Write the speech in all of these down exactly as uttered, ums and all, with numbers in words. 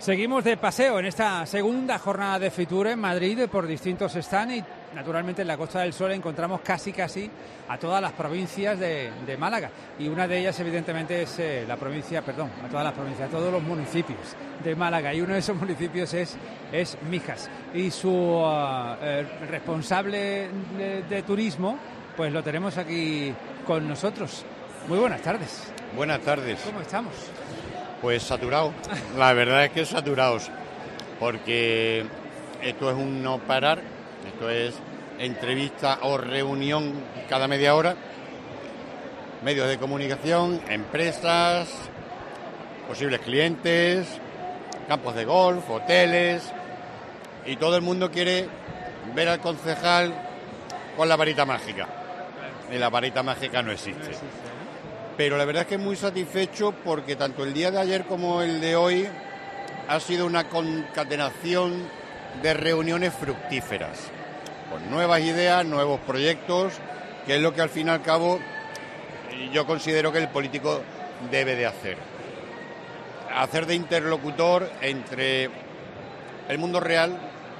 Seguimos de paseo en esta segunda jornada de Fitur en Madrid por distintos stands y naturalmente en la Costa del Sol encontramos casi casi a todas las provincias de, de Málaga y una de ellas evidentemente es eh, la provincia, perdón, a todas las provincias, a todos los municipios de Málaga y uno de esos municipios es, es Mijas y su uh, eh, responsable de, de turismo pues lo tenemos aquí con nosotros. Muy buenas tardes. Buenas tardes. ¿Cómo estamos? Pues saturados, la verdad es que saturados, porque esto es un no parar, esto es entrevista o reunión cada media hora, medios de comunicación, empresas, posibles clientes, campos de golf, hoteles, y todo el mundo quiere ver al concejal con la varita mágica, y la varita mágica no existe. Pero la verdad es que muy satisfecho porque tanto el día de ayer como el de hoy ha sido una concatenación de reuniones fructíferas, con nuevas ideas, nuevos proyectos, que es lo que al fin y al cabo yo considero que el político debe de hacer. Hacer de interlocutor entre el mundo real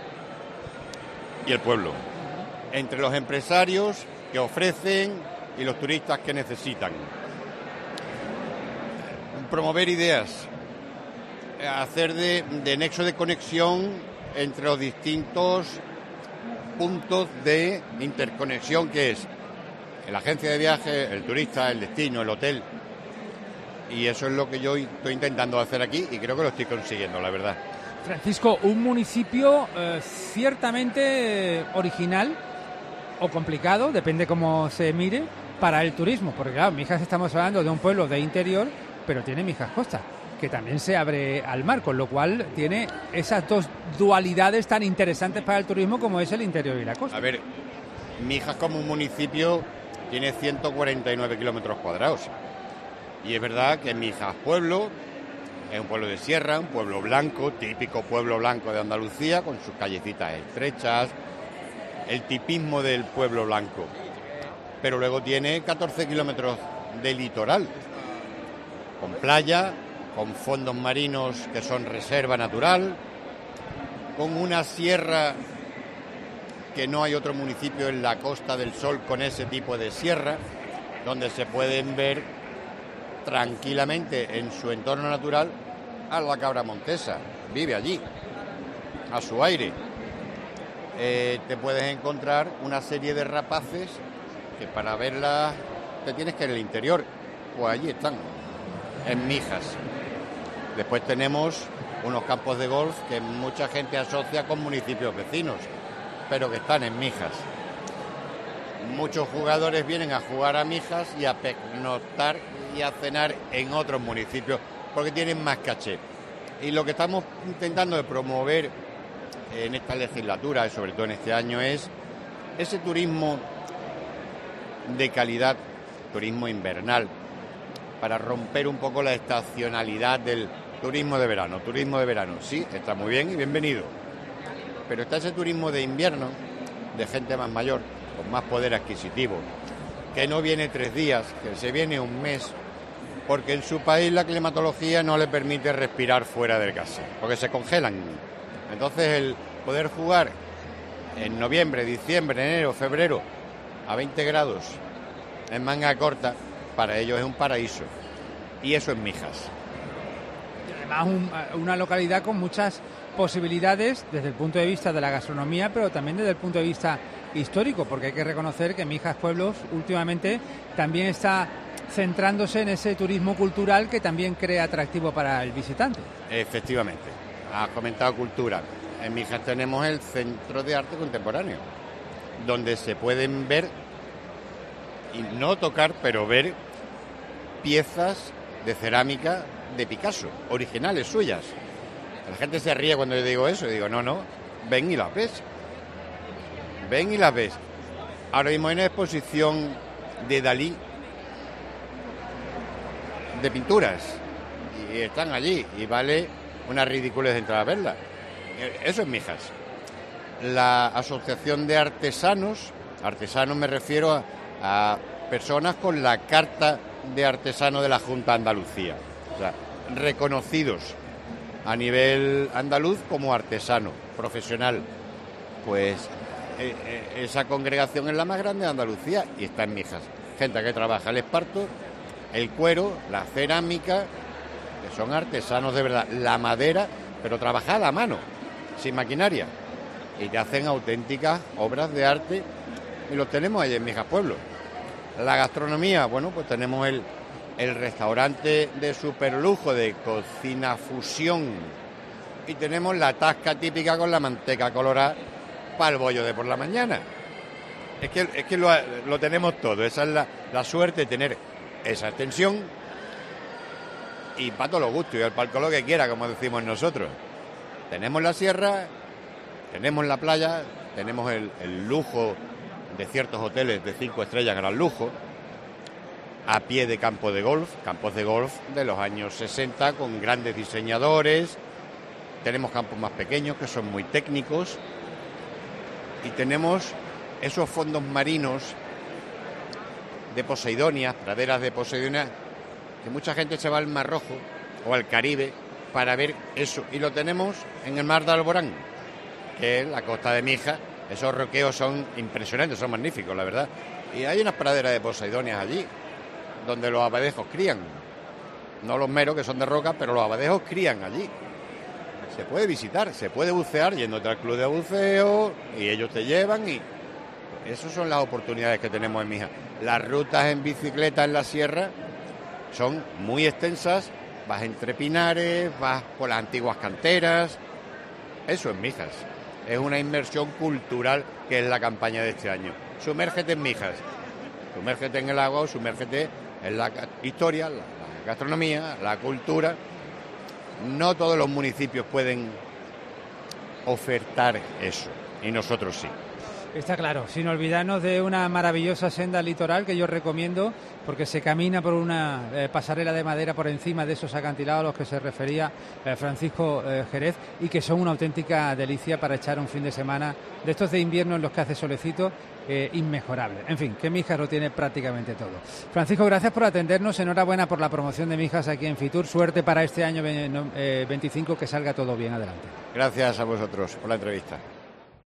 y el pueblo, entre los empresarios que ofrecen y los turistas que necesitan. Promover ideas, hacer de, de nexo de conexión entre los distintos puntos de interconexión que es la agencia de viajes, el turista, el destino, el hotel. Y eso es lo que yo estoy intentando hacer aquí y creo que lo estoy consiguiendo, la verdad. Francisco, un municipio eh, ciertamente original o complicado, depende cómo se mire, para el turismo, porque claro, Mijas estamos hablando de un pueblo de interior, pero tiene Mijas Costa, que también se abre al mar, con lo cual tiene esas dos dualidades tan interesantes para el turismo como es el interior y la costa. A ver, Mijas como un municipio tiene ciento cuarenta y nueve kilómetros cuadrados. Y es verdad que Mijas pueblo es un pueblo de sierra, un pueblo blanco, típico pueblo blanco de Andalucía, con sus callecitas estrechas, el tipismo del pueblo blanco. Pero luego tiene catorce kilómetros de litoral, con playa, con fondos marinos que son reserva natural, con una sierra que no hay otro municipio en la Costa del Sol con ese tipo de sierra, donde se pueden ver tranquilamente en su entorno natural a la cabra montesa, vive allí, a su aire. Eh, te puedes encontrar una serie de rapaces que para verlas te tienes que ir al interior, pues allí están, en Mijas. Después tenemos unos campos de golf que mucha gente asocia con municipios vecinos, pero que están en Mijas. Muchos jugadores vienen a jugar a Mijas y a pernoctar y a cenar en otros municipios porque tienen más caché. Y lo que estamos intentando de promover en esta legislatura y sobre todo en este año es ese turismo de calidad, turismo invernal, para romper un poco la estacionalidad del turismo de verano. Turismo de verano, sí, está muy bien y bienvenido, pero está ese turismo de invierno, de gente más mayor, con más poder adquisitivo, que no viene tres días, que se viene un mes, porque en su país la climatología no le permite respirar fuera de casa, porque se congelan. Entonces el poder jugar en noviembre, diciembre, enero, febrero, a veinte grados, en manga corta, para ellos es un paraíso. Y eso es Mijas. Y además un, una localidad con muchas posibilidades desde el punto de vista de la gastronomía, pero también desde el punto de vista histórico, porque hay que reconocer que Mijas Pueblos últimamente también está centrándose en ese turismo cultural que también crea atractivo para el visitante. Efectivamente, has comentado cultura. En Mijas tenemos el Centro de Arte Contemporáneo, donde se pueden ver, y no tocar, pero ver piezas de cerámica de Picasso, originales suyas. La gente se ríe cuando yo digo eso, y digo, no, no, ven y las ves. Ven y las ves. Ahora mismo hay una exposición de Dalí, de pinturas, y están allí, y vale una ridiculez de entrar a verla. Eso es Mijas. La Asociación de Artesanos, artesanos me refiero a, a personas con la carta de artesano de la Junta de Andalucía, o sea, reconocidos a nivel andaluz como artesano profesional. Pues eh, eh, esa congregación es la más grande de Andalucía y está en Mijas. Gente que trabaja el esparto, el cuero, la cerámica, que son artesanos de verdad, la madera, pero trabajada a mano, sin maquinaria, y que hacen auténticas obras de arte, y los tenemos allí en Mijas Pueblo. La gastronomía, bueno, pues tenemos el, el restaurante de superlujo de cocina fusión, y tenemos la tasca típica con la manteca colorada para el bollo de por la mañana. Es que, es que lo, lo tenemos todo, esa es la, la suerte de tener esa extensión y para todos los gustos y el palco lo que quiera, como decimos nosotros. Tenemos la sierra, tenemos la playa, tenemos el, el lujo de ciertos hoteles de cinco estrellas, gran lujo, a pie de campo de golf, campos de golf de los años sesenta con grandes diseñadores. Tenemos campos más pequeños que son muy técnicos y tenemos esos fondos marinos de Poseidonia, praderas de Poseidonia, que mucha gente se va al Mar Rojo o al Caribe para ver eso, y lo tenemos en el Mar de Alborán, que es la costa de Mijas. Esos roqueos son impresionantes, son magníficos, la verdad, y hay unas praderas de Poseidonias allí, donde los abadejos crían, no los meros que son de roca, pero los abadejos crían allí. Se puede visitar, se puede bucear yéndote al club de buceo y ellos te llevan, y esas son las oportunidades que tenemos en Mijas. Las rutas en bicicleta en la sierra son muy extensas, vas entre pinares, vas por las antiguas canteras, eso en Mijas. Es una inmersión cultural que es la campaña de este año. Sumérgete en Mijas, sumérgete en el agua, sumérgete en la historia, la, la gastronomía, la cultura. No todos los municipios pueden ofertar eso, y nosotros sí. Está claro, sin olvidarnos de una maravillosa senda litoral que yo recomiendo, porque se camina por una eh, pasarela de madera por encima de esos acantilados a los que se refería eh, Francisco eh, Jerez, y que son una auténtica delicia para echar un fin de semana de estos de invierno en los que hace solecito, eh, inmejorable. En fin, que Mijas lo tiene prácticamente todo. Francisco, gracias por atendernos, enhorabuena por la promoción de Mijas aquí en Fitur, suerte para este año eh, veinticinco, que salga todo bien, adelante. Gracias a vosotros por la entrevista.